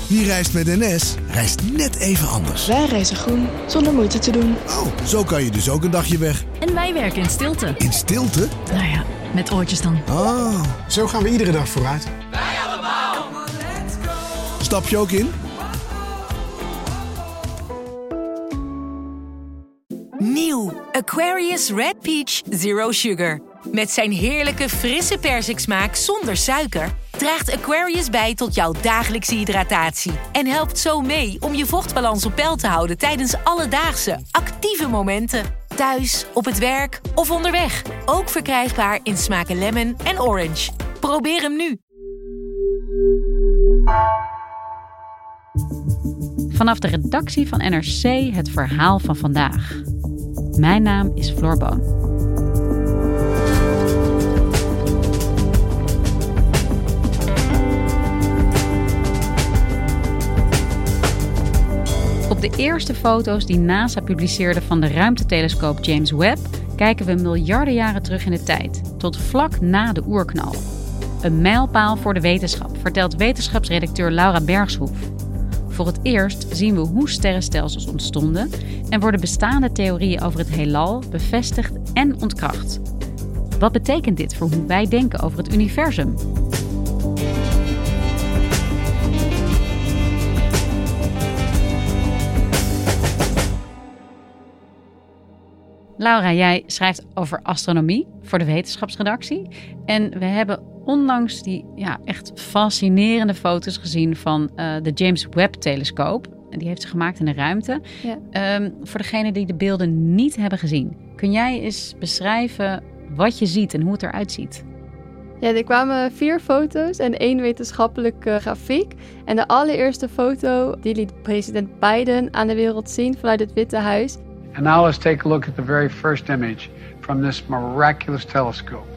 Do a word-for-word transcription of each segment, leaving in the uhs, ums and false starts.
Wie reist met N S, reist net even anders. Wij reizen groen, zonder moeite te doen. Oh, zo kan je dus ook een dagje weg. En wij werken in stilte. In stilte? Nou ja, met oortjes dan. Oh. Zo gaan we iedere dag vooruit. Wij allemaal. Stap je ook in? Nieuw Aquarius Red Peach Zero Sugar. Met zijn heerlijke frisse persiksmaak zonder suiker draagt Aquarius bij tot jouw dagelijkse hydratatie. En helpt zo mee om je vochtbalans op peil te houden tijdens alledaagse, actieve momenten. Thuis, op het werk of onderweg. Ook verkrijgbaar in smaken lemon en orange. Probeer hem nu. Vanaf de redactie van N R C het verhaal van vandaag. Mijn naam is Floor Boon. Op de eerste foto's die NASA publiceerde van de ruimtetelescoop James Webb kijken we miljarden jaren terug in de tijd, tot vlak na de oerknal. Een mijlpaal voor de wetenschap, vertelt wetenschapsredacteur Laura Bergshoef. Voor het eerst zien we hoe sterrenstelsels ontstonden en worden bestaande theorieën over het heelal bevestigd en ontkracht. Wat betekent dit voor hoe wij denken over het universum? Laura, jij schrijft over astronomie voor de wetenschapsredactie. En we hebben onlangs die ja, echt fascinerende foto's gezien van uh, de James Webb-telescoop. Die heeft ze gemaakt in de ruimte. Ja. Um, voor degenen die de beelden niet hebben gezien, kun jij eens beschrijven wat je ziet en hoe het eruit ziet? Ja, er kwamen vier foto's en één wetenschappelijke grafiek. En de allereerste foto die liet president Biden aan de wereld zien vanuit het Witte Huis. And now let's take a look at the very first image from this miraculous telescope.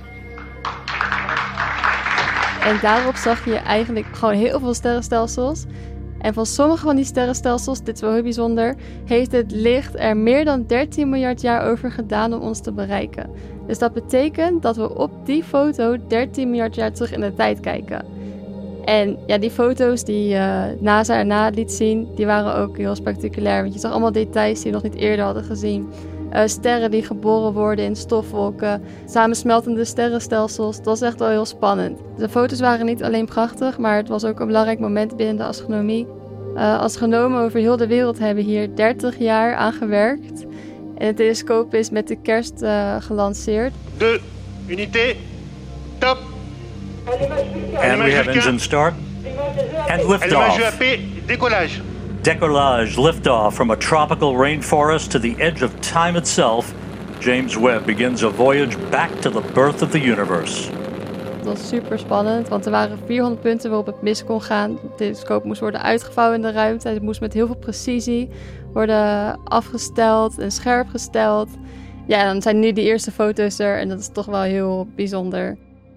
En daarop zag je eigenlijk gewoon heel veel sterrenstelsels. En van sommige van die sterrenstelsels, dit is wel heel bijzonder, heeft het licht er meer dan dertien miljard jaar over gedaan om ons te bereiken. Dus dat betekent dat we op die foto dertien miljard jaar terug in de tijd kijken. En ja, die foto's die uh, NASA erna liet zien, die waren ook heel spectaculair. Want je zag allemaal details die we nog niet eerder hadden gezien. Uh, sterren die geboren worden in stofwolken, samensmeltende sterrenstelsels. Dat was echt wel heel spannend. De foto's waren niet alleen prachtig, maar het was ook een belangrijk moment binnen de astronomie. Uh, astronomen over heel de wereld hebben hier dertig jaar aan gewerkt. En het telescoop is met de kerst uh, gelanceerd. De unité, top. And we have engine start and liftoff. Décollage. Decollage, liftoff from a tropical rainforest to the edge of time itself. James Webb begins a voyage back to the birth of the universe. Dat was super spannend, want er waren vierhonderd punten waarop het mis kon gaan. Het telescoop moest worden uitgevouwen in de ruimte. Het moest met heel veel precisie worden afgesteld en scherp gesteld. Ja, dan zijn nu die eerste foto's er en dat is toch wel heel bijzonder.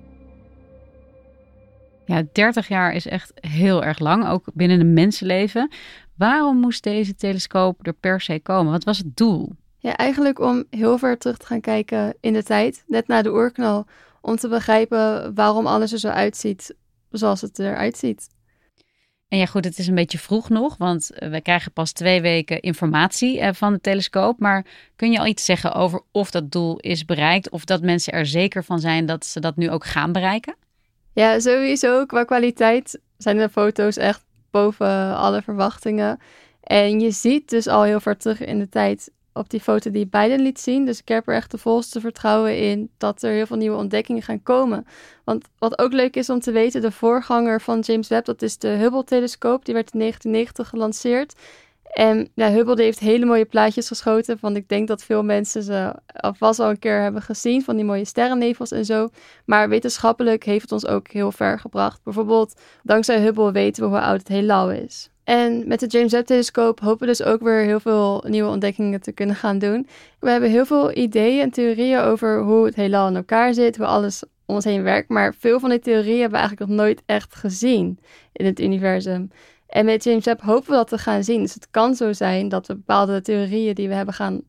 Ja, dertig jaar is echt heel erg lang, ook binnen een mensenleven. Waarom moest deze telescoop er per se komen? Wat was het doel? Ja, eigenlijk om heel ver terug te gaan kijken in de tijd, net na de oerknal, om te begrijpen waarom alles er zo uitziet zoals het eruit ziet. En ja goed, het is een beetje vroeg nog, want we krijgen pas twee weken informatie van de telescoop. Maar kun je al iets zeggen over of dat doel is bereikt of dat mensen er zeker van zijn dat ze dat nu ook gaan bereiken? Ja, sowieso. Qua kwaliteit zijn de foto's echt boven alle verwachtingen. En je ziet dus al heel ver terug in de tijd op die foto die Biden liet zien. Dus ik heb er echt de volste vertrouwen in dat er heel veel nieuwe ontdekkingen gaan komen. Want wat ook leuk is om te weten, de voorganger van James Webb, dat is de Hubble-telescoop. Die werd in negentien negentig gelanceerd. En ja, Hubble die heeft hele mooie plaatjes geschoten. Want ik denk dat veel mensen ze alvast al een keer hebben gezien. Van die mooie sterrennevels en zo. Maar wetenschappelijk heeft het ons ook heel ver gebracht. Bijvoorbeeld, dankzij Hubble weten we hoe oud het heelal is. En met de James Webb-telescoop hopen we dus ook weer heel veel nieuwe ontdekkingen te kunnen gaan doen. We hebben heel veel ideeën en theorieën over hoe het heelal in elkaar zit. Hoe alles om ons heen werkt. Maar veel van die theorieën hebben we eigenlijk nog nooit echt gezien in het universum. En met James Webb hopen we dat te gaan zien. Dus het kan zo zijn dat we bepaalde theorieën die we hebben gaan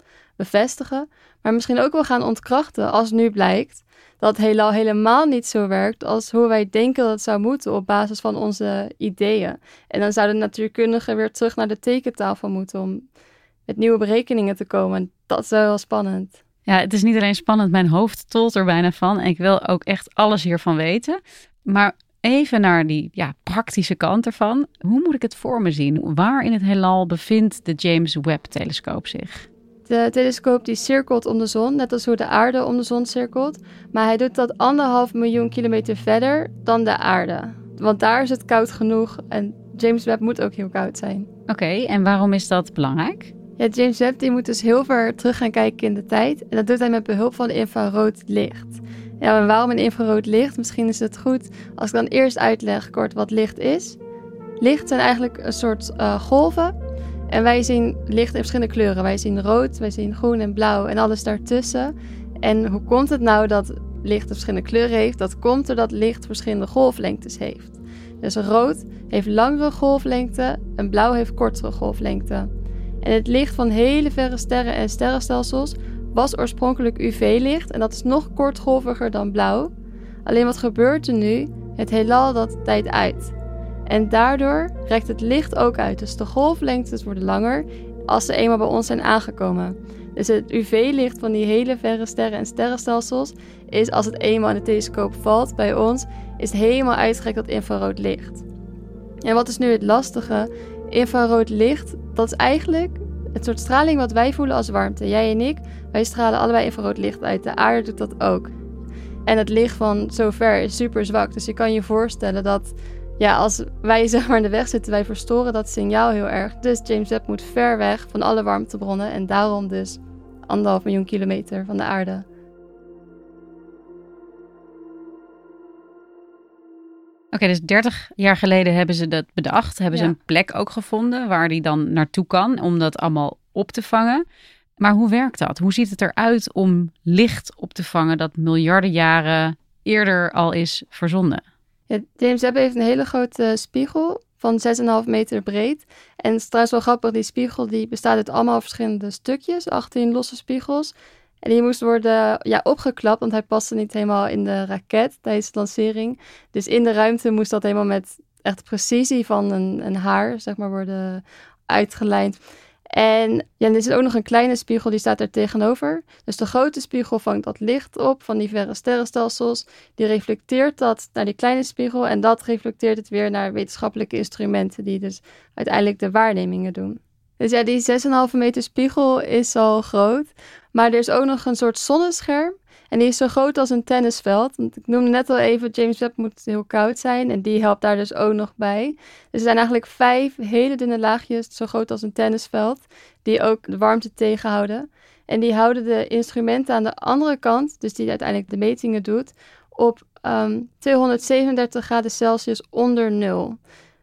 bevestigen, maar misschien ook wel gaan ontkrachten als nu blijkt dat het heelal helemaal niet zo werkt als hoe wij denken dat het zou moeten op basis van onze ideeën. En dan zouden natuurkundigen weer terug naar de tekentafel moeten om met nieuwe berekeningen te komen. Dat is wel heel spannend. Ja, het is niet alleen spannend, mijn hoofd tolt er bijna van. En ik wil ook echt alles hiervan weten. Maar even naar die ja, praktische kant ervan. Hoe moet ik het voor me zien? Waar in het heelal bevindt de James Webb-telescoop zich? De telescoop die cirkelt om de zon, net als hoe de aarde om de zon cirkelt. Maar hij doet dat anderhalf miljoen kilometer verder dan de aarde. Want daar is het koud genoeg en James Webb moet ook heel koud zijn. Oké, okay, en waarom is dat belangrijk? Ja, James Webb die moet dus heel ver terug gaan kijken in de tijd. En dat doet hij met behulp van infrarood licht. Ja, en waarom een infrarood licht? Misschien is het goed als ik dan eerst uitleg kort wat licht is. Licht zijn eigenlijk een soort uh, golven. En wij zien licht in verschillende kleuren. Wij zien rood, wij zien groen en blauw en alles daartussen. En hoe komt het nou dat licht verschillende kleuren heeft? Dat komt doordat licht verschillende golflengtes heeft. Dus rood heeft langere golflengte en blauw heeft kortere golflengte. En het licht van hele verre sterren en sterrenstelsels was oorspronkelijk U V-licht en dat is nog kortgolviger dan blauw. Alleen wat gebeurt er nu? Het heelal dat tijdt uit. En daardoor rekt het licht ook uit. Dus de golflengtes worden langer als ze eenmaal bij ons zijn aangekomen. Dus het U V-licht van die hele verre sterren en sterrenstelsels is als het eenmaal in de telescoop valt bij ons, is het helemaal uitgerekt tot infrarood licht. En wat is nu het lastige? Infrarood licht, dat is eigenlijk het soort straling wat wij voelen als warmte. Jij en ik, wij stralen allebei infrarood licht uit. De aarde doet dat ook. En het licht van zover is super zwak. Dus je kan je voorstellen dat ja, als wij zeg maar in de weg zitten, wij verstoren dat signaal heel erg. Dus James Webb moet ver weg van alle warmtebronnen. En daarom dus anderhalf miljoen kilometer van de aarde. Oké, okay, dus dertig jaar geleden hebben ze dat bedacht. Hebben ja. ze een plek ook gevonden waar die dan naartoe kan om dat allemaal op te vangen. Maar hoe werkt dat? Hoe ziet het eruit om licht op te vangen dat miljarden jaren eerder al is verzonden? Ja, James Webb heeft een hele grote spiegel van zes komma vijf meter breed. En het is trouwens wel grappig, die spiegel die bestaat uit allemaal verschillende stukjes, achttien losse spiegels. En die moest worden ja, opgeklapt, want hij paste niet helemaal in de raket tijdens de lancering. Dus in de ruimte moest dat helemaal met echt precisie van een, een haar zeg maar, worden uitgelijnd. En ja, er is ook nog een kleine spiegel, die staat er tegenover. Dus de grote spiegel vangt dat licht op van die verre sterrenstelsels. Die reflecteert dat naar die kleine spiegel. En dat reflecteert het weer naar wetenschappelijke instrumenten die dus uiteindelijk de waarnemingen doen. Dus ja, die zes komma vijf meter spiegel is al groot. Maar er is ook nog een soort zonnescherm. En die is zo groot als een tennisveld. Want ik noemde net al even, James Webb moet heel koud zijn. En die helpt daar dus ook nog bij. Dus er zijn eigenlijk vijf hele dunne laagjes, zo groot als een tennisveld. Die ook de warmte tegenhouden. En die houden de instrumenten aan de andere kant, dus die uiteindelijk de metingen doet, op um, tweehonderdzevenendertig graden Celsius onder nul.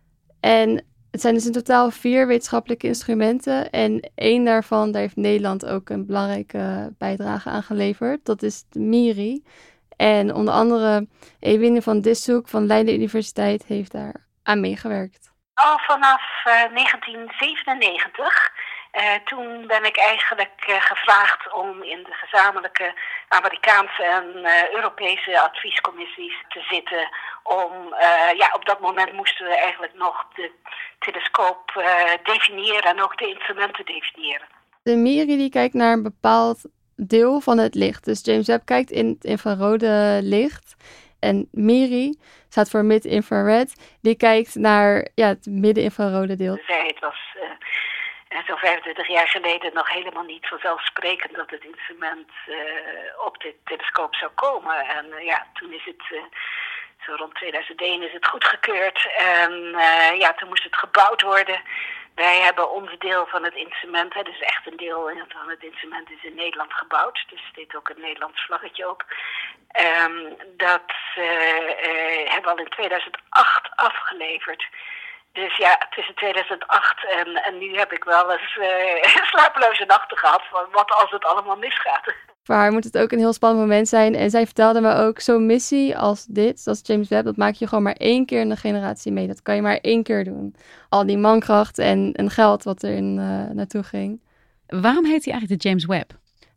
En het zijn dus in totaal vier wetenschappelijke instrumenten. En één daarvan, daar heeft Nederland ook een belangrijke bijdrage aan geleverd. Dat is de MIRI. En onder andere Ewine van Dishoek van Leiden Universiteit heeft daar aan meegewerkt. Al vanaf uh, negentien zevenennegentig. Uh, toen ben ik eigenlijk uh, gevraagd om in de gezamenlijke Amerikaanse en uh, Europese adviescommissies te zitten. Om, uh, ja, op dat moment moesten we eigenlijk nog de telescoop uh, definiëren en ook de instrumenten definiëren. De MIRI die kijkt naar een bepaald deel van het licht. Dus James Webb kijkt in het infrarode licht. En MIRI staat voor mid-infrared. Die kijkt naar ja, het midden-infrarode deel. Zij, het was uh, zo'n vijfentwintig jaar geleden nog helemaal niet vanzelfsprekend dat het instrument uh, op de telescoop zou komen. En uh, ja, toen is het... Uh, Zo rond tweeduizend één is het goedgekeurd en uh, ja, toen moest het gebouwd worden. Wij hebben ons deel van het instrument, hè, dus echt een deel van het instrument is in Nederland gebouwd. Dus er zit ook een Nederlands vlaggetje op. Um, dat uh, uh, hebben we al in tweeduizend acht afgeleverd. Dus ja, tussen tweeduizend acht en, en nu heb ik wel eens uh, slapeloze nachten gehad van wat als het allemaal misgaat. Voor haar moet het ook een heel spannend moment zijn. En zij vertelde me ook, zo'n missie als dit, zoals James Webb, dat maak je gewoon maar één keer in de generatie mee. Dat kan je maar één keer doen. Al die mankracht en, en geld wat er in uh, naartoe ging. Waarom heet hij eigenlijk de James Webb?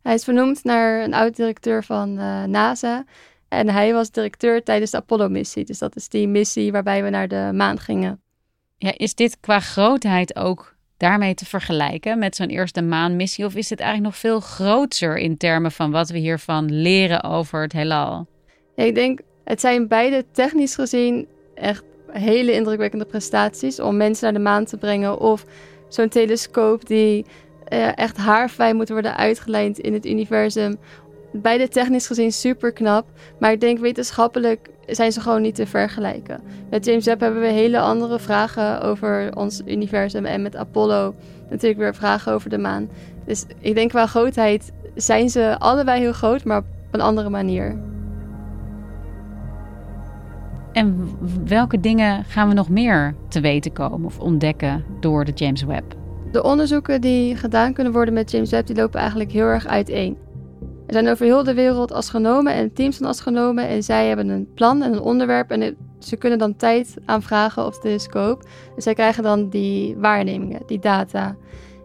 Hij is vernoemd naar een oud-directeur van uh, NASA. En hij was directeur tijdens de Apollo-missie. Dus dat is die missie waarbij we naar de maan gingen. Ja, is dit qua grootheid ook daarmee te vergelijken met zo'n eerste maanmissie? Of is dit eigenlijk nog veel groter in termen van wat we hiervan leren over het heelal? Ja, ik denk, het zijn beide technisch gezien echt hele indrukwekkende prestaties om mensen naar de maan te brengen. Of zo'n telescoop die uh, echt haarfijn moet worden uitgelijnd in het universum. Beide technisch gezien super knap, maar ik denk wetenschappelijk zijn ze gewoon niet te vergelijken. Met James Webb hebben we hele andere vragen over ons universum en met Apollo natuurlijk weer vragen over de maan. Dus ik denk qua grootheid zijn ze allebei heel groot, maar op een andere manier. En welke dingen gaan we nog meer te weten komen of ontdekken door de James Webb? De onderzoeken die gedaan kunnen worden met James Webb die lopen eigenlijk heel erg uiteen. Er zijn over heel de wereld astronomen en teams van astronomen en zij hebben een plan en een onderwerp en ze kunnen dan tijd aanvragen op de telescoop. Dus zij krijgen dan die waarnemingen, die data.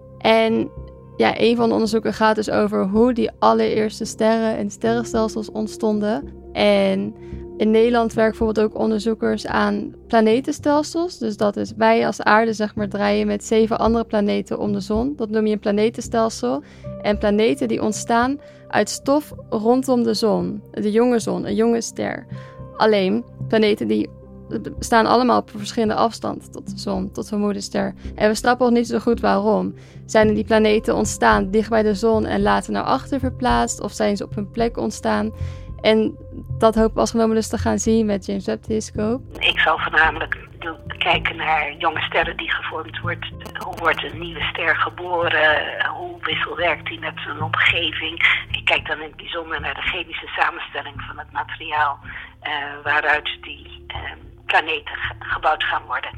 En ja, een van de onderzoeken gaat dus over hoe die allereerste sterren en sterrenstelsels ontstonden. En in Nederland werken bijvoorbeeld ook onderzoekers aan planetenstelsels. Dus dat is wij als aarde zeg maar draaien met zeven andere planeten om de zon. Dat noem je een planetenstelsel. En planeten die ontstaan uit stof rondom de zon. De jonge zon, een jonge ster. Alleen planeten die staan allemaal op een verschillende afstand tot de zon, tot de moederster. En we snappen nog niet zo goed waarom. Zijn er die planeten ontstaan dicht bij de zon en later naar achter verplaatst? Of zijn ze op hun plek ontstaan? En dat hopen we astronomen dus te gaan zien met James Webb-telescoop. Ik zal voornamelijk kijken naar jonge sterren die gevormd wordt. Hoe wordt een nieuwe ster geboren? Hoe wisselwerkt die met zijn omgeving? Ik kijk dan in het bijzonder naar de chemische samenstelling van het materiaal uh, waaruit die uh, planeten gebouwd gaan worden.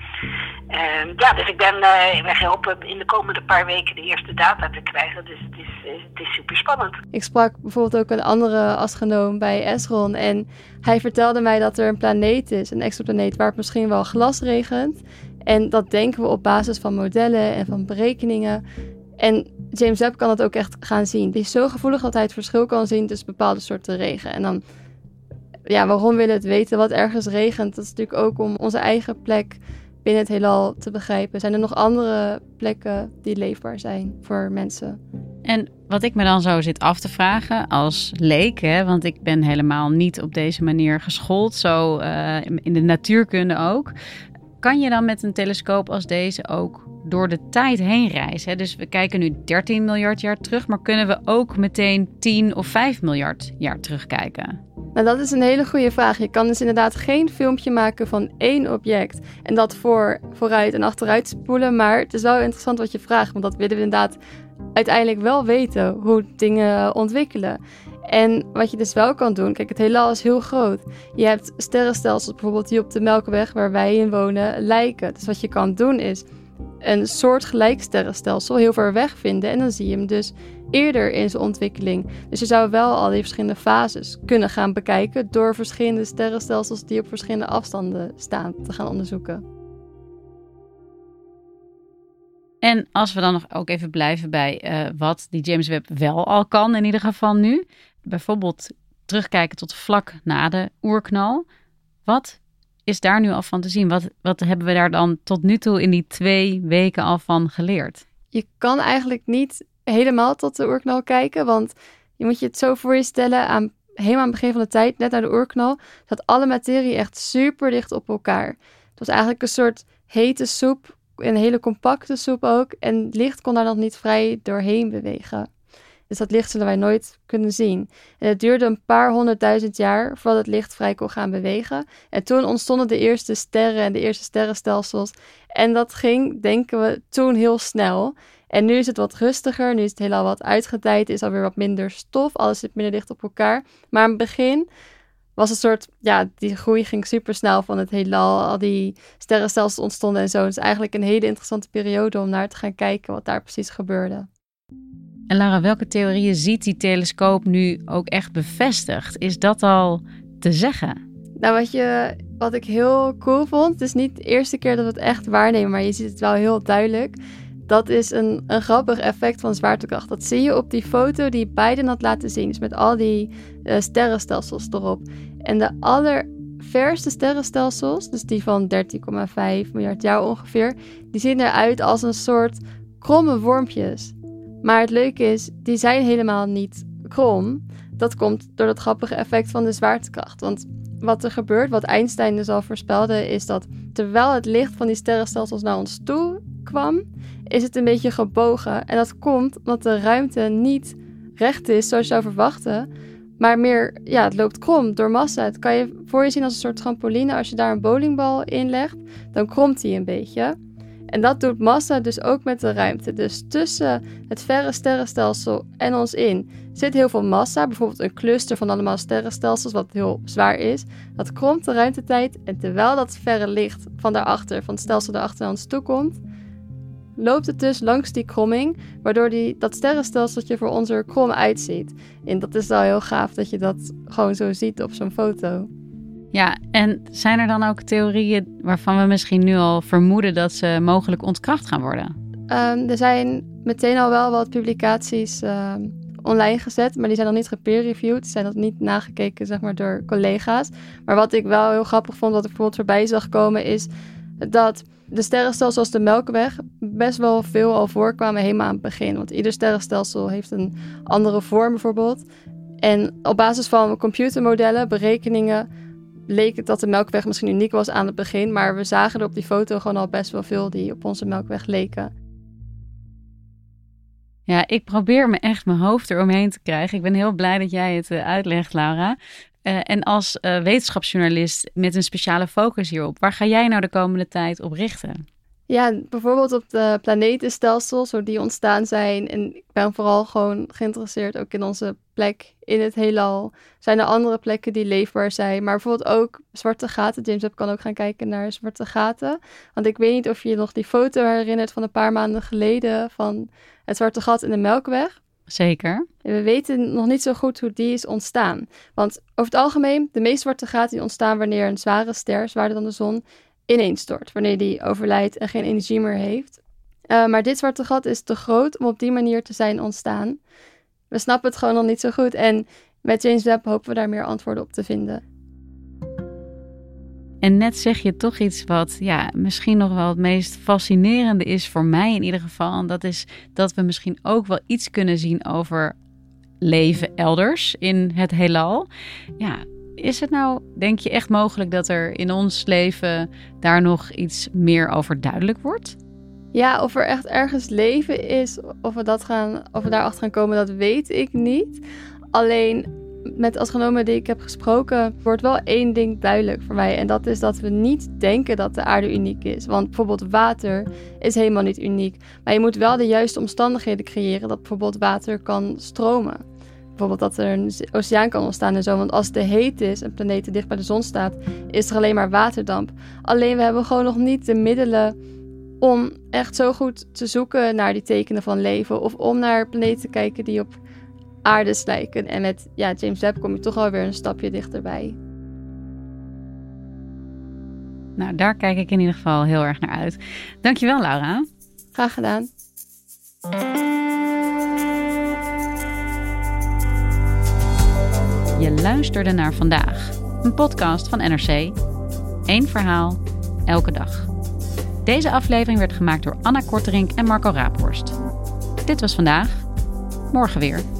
Uh, ja, dus ik ben, uh, wij hopen in de komende paar weken de eerste data te krijgen. Dus het is, uh, het is super spannend. Ik sprak bijvoorbeeld ook een andere astronoom bij Esron. En hij vertelde mij dat er een planeet is, een exoplaneet, waar het misschien wel glas regent. En dat denken we op basis van modellen en van berekeningen. En James Webb kan dat ook echt gaan zien. Die is zo gevoelig dat hij het verschil kan zien tussen bepaalde soorten regen. En dan, ja, waarom willen we het weten wat ergens regent? Dat is natuurlijk ook om onze eigen plek binnen het heelal te begrijpen. Zijn er nog andere plekken die leefbaar zijn voor mensen? En wat ik me dan zo zit af te vragen als leek, hè, want ik ben helemaal niet op deze manier geschoold, zo uh, in de natuurkunde ook. Kan je dan met een telescoop als deze ook door de tijd heen reizen? Hè? Dus we kijken nu dertien miljard jaar terug, maar kunnen we ook meteen tien of vijf miljard jaar terugkijken? Nou, dat is een hele goede vraag. Je kan dus inderdaad geen filmpje maken van één object en dat voor, vooruit en achteruit spoelen. Maar het is wel interessant wat je vraagt, want dat willen we inderdaad uiteindelijk wel weten, hoe dingen ontwikkelen. En wat je dus wel kan doen, kijk, het heelal is heel groot. Je hebt sterrenstelsels bijvoorbeeld die op de Melkweg, waar wij in wonen, lijken. Dus wat je kan doen is een soortgelijk sterrenstelsel heel ver weg vinden en dan zie je hem dus eerder in zijn ontwikkeling. Dus je zou wel al die verschillende fases kunnen gaan bekijken door verschillende sterrenstelsels die op verschillende afstanden staan te gaan onderzoeken. En als we dan nog ook even blijven bij uh, wat die James Webb wel al kan, in ieder geval nu. Bijvoorbeeld terugkijken tot vlak na de oerknal. Wat is daar nu al van te zien? Wat, wat hebben we daar dan tot nu toe in die twee weken al van geleerd? Je kan eigenlijk niet helemaal tot de oerknal kijken, want je moet je het zo voor je stellen aan helemaal aan het begin van de tijd, net na de oerknal, zat alle materie echt super dicht op elkaar. Het was eigenlijk een soort hete soep, een hele compacte soep ook, en licht kon daar nog niet vrij doorheen bewegen. Dus dat licht zullen wij nooit kunnen zien. En het duurde een paar honderdduizend jaar voordat het licht vrij kon gaan bewegen. En toen ontstonden de eerste sterren en de eerste sterrenstelsels. En dat ging, denken we, toen heel snel. En nu is het wat rustiger, nu is het heelal wat uitgedijd, is alweer wat minder stof, alles zit minder dicht op elkaar. Maar aan het begin was een soort, ja, die groei ging super snel van het heelal, al die sterrenstelsels ontstonden en zo. Het is eigenlijk een hele interessante periode om naar te gaan kijken wat daar precies gebeurde. En Lara, welke theorieën ziet die telescoop nu ook echt bevestigd? Is dat al te zeggen? Nou, wat, je, wat ik heel cool vond, het is niet de eerste keer dat we het echt waarnemen, maar je ziet het wel heel duidelijk, dat is een, een grappig effect van zwaartekracht. Dat zie je op die foto die Biden had laten zien. Dus met al die uh, sterrenstelsels erop. En de allerverste sterrenstelsels, dus die van dertien komma vijf miljard jaar ongeveer, die zien eruit als een soort kromme wormpjes. Maar het leuke is, die zijn helemaal niet krom. Dat komt door dat grappige effect van de zwaartekracht. Want wat er gebeurt, wat Einstein dus al voorspelde, is dat terwijl het licht van die sterrenstelsels naar ons toe kwam, is het een beetje gebogen. En dat komt omdat de ruimte niet recht is zoals je zou verwachten, maar meer, ja, het loopt krom door massa. Het kan je voor je zien als een soort trampoline. Als je daar een bowlingbal in legt, dan kromt die een beetje. En dat doet massa dus ook met de ruimte. Dus tussen het verre sterrenstelsel en ons in zit heel veel massa. Bijvoorbeeld een cluster van allemaal sterrenstelsels, wat heel zwaar is. Dat kromt de ruimtetijd. En terwijl dat verre licht van daarachter, van het stelsel daarachter naar ons toe komt, loopt het dus langs die kromming, waardoor die, dat sterrenstelseltje voor ons er krom uitziet. En dat is wel heel gaaf dat je dat gewoon zo ziet op zo'n foto. Ja, en zijn er dan ook theorieën waarvan we misschien nu al vermoeden dat ze mogelijk ontkracht gaan worden? Um, er zijn meteen al wel wat publicaties uh, online gezet, maar die zijn nog niet gepeer-reviewed. Die zijn nog niet nagekeken, zeg maar, door collega's. Maar wat ik wel heel grappig vond, wat ik bijvoorbeeld voorbij zag komen, is dat de sterrenstelsels zoals de Melkweg best wel veel al voorkwamen helemaal aan het begin. Want ieder sterrenstelsel heeft een andere vorm bijvoorbeeld. En op basis van computermodellen, berekeningen, leek het dat de Melkweg misschien uniek was aan het begin. Maar we zagen er op die foto gewoon al best wel veel die op onze Melkweg leken. Ja, ik probeer me echt mijn hoofd eromheen te krijgen. Ik ben heel blij dat jij het uh, uitlegt, Laura. Uh, en als uh, wetenschapsjournalist met een speciale focus hierop, waar ga jij nou de komende tijd op richten? Ja, bijvoorbeeld op de planetenstelsels, hoe die ontstaan zijn. En ik ben vooral gewoon geïnteresseerd ook in onze plek in het heelal. Zijn er andere plekken die leefbaar zijn? Maar bijvoorbeeld ook zwarte gaten. James Webb kan ook gaan kijken naar zwarte gaten. Want ik weet niet of je je nog die foto herinnert van een paar maanden geleden van het zwarte gat in de Melkweg. Zeker. We weten nog niet zo goed hoe die is ontstaan. Want over het algemeen, de meeste zwarte gaten die ontstaan wanneer een zware ster, zwaarder dan de zon, ineenstort. Wanneer die overlijdt en geen energie meer heeft. Uh, maar dit zwarte gat is te groot om op die manier te zijn ontstaan. We snappen het gewoon nog niet zo goed. En met James Webb hopen we daar meer antwoorden op te vinden. En net zeg je toch iets wat ja, misschien nog wel het meest fascinerende is voor mij in ieder geval. En dat is dat we misschien ook wel iets kunnen zien over leven elders in het heelal. Ja, is het nou, denk je, echt mogelijk dat er in ons leven daar nog iets meer over duidelijk wordt? Ja, of er echt ergens leven is, of we, dat gaan, of we daarachter gaan komen, dat weet ik niet. Alleen met astronomen die ik heb gesproken, wordt wel één ding duidelijk voor mij. En dat is dat we niet denken dat de aarde uniek is. Want bijvoorbeeld water is helemaal niet uniek. Maar je moet wel de juiste omstandigheden creëren dat bijvoorbeeld water kan stromen. Bijvoorbeeld dat er een oceaan kan ontstaan en zo. Want als het te heet is en planeten dicht bij de zon staat, is er alleen maar waterdamp. Alleen we hebben gewoon nog niet de middelen om echt zo goed te zoeken naar die tekenen van leven. Of om naar planeten te kijken die op aardes lijken. En met ja, James Webb kom je toch alweer een stapje dichterbij. Nou, daar kijk ik in ieder geval heel erg naar uit. Dankjewel, Laura. Graag gedaan. Je luisterde naar Vandaag, een podcast van N R C. Eén verhaal, elke dag. Deze aflevering werd gemaakt door Anna Korterink en Marco Raaphorst. Dit was Vandaag, morgen weer.